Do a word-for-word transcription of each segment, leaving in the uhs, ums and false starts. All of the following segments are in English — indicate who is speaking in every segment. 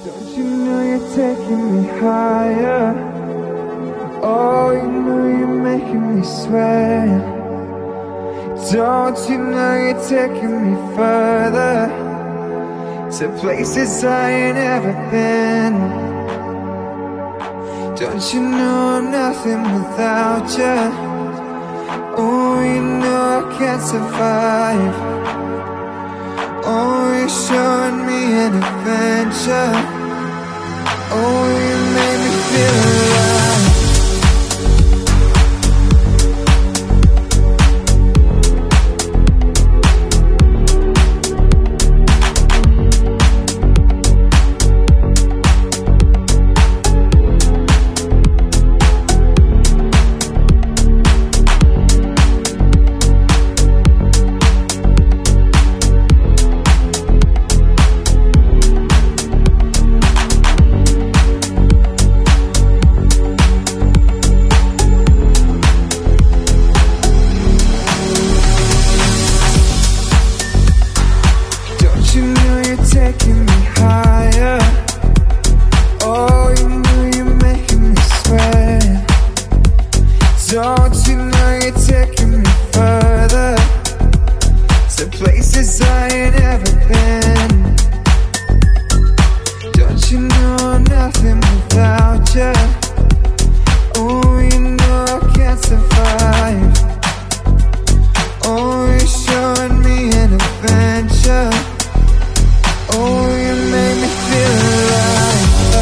Speaker 1: Don't you know you're taking me higher? Oh, you know you're making me sweat. Don't you know you're taking me further, to places I ain't ever been. Don't you know I'm nothing without you? Oh, you know I can't survive. Oh, you're showing me an adventure. Oh, you made me feel alive. Taking me higher. Oh, you know you're making me sweat. Don't you know you're taking me further, to places I ain't ever been. Don't you know I'm nothing without you? Oh, you know I can't survive. Oh, you're showing me an adventure. Oh, you made me feel alive.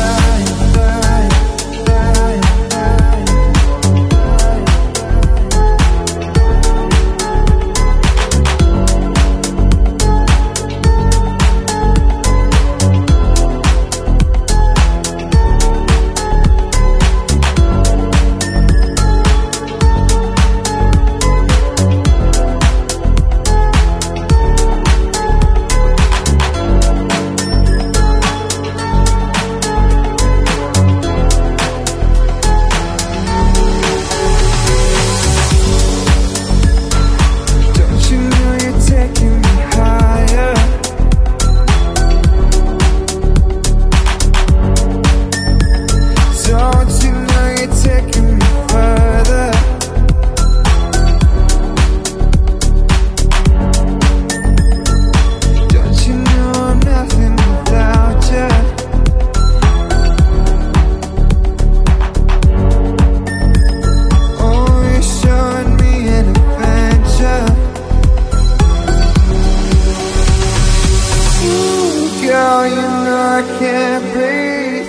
Speaker 1: Girl, you know I can't breathe.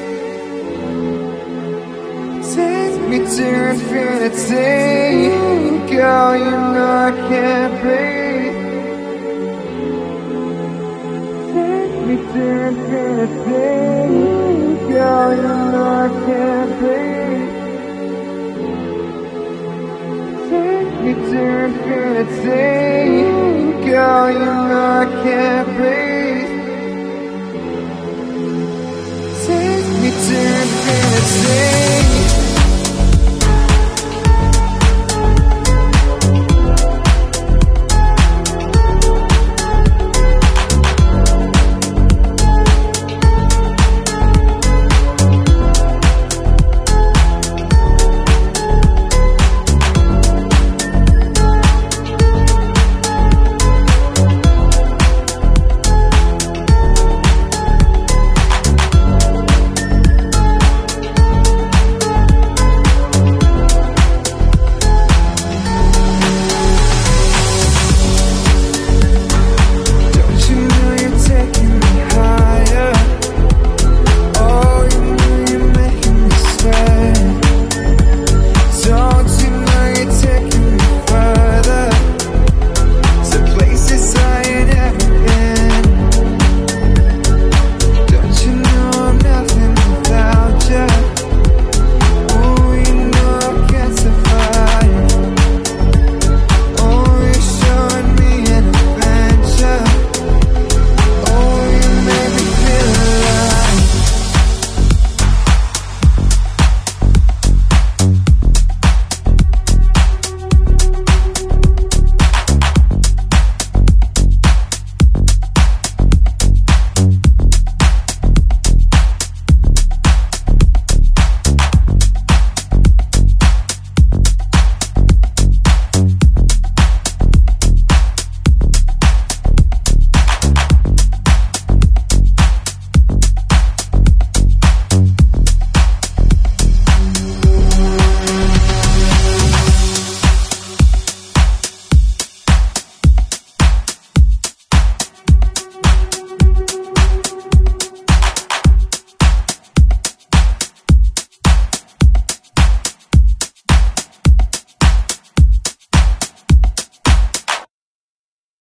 Speaker 1: Take me to infinity. Girl, you know I can't breathe. Take me to infinity. Girl, you know I can't breathe. Take me to infinity. Girl, you know I can't breathe.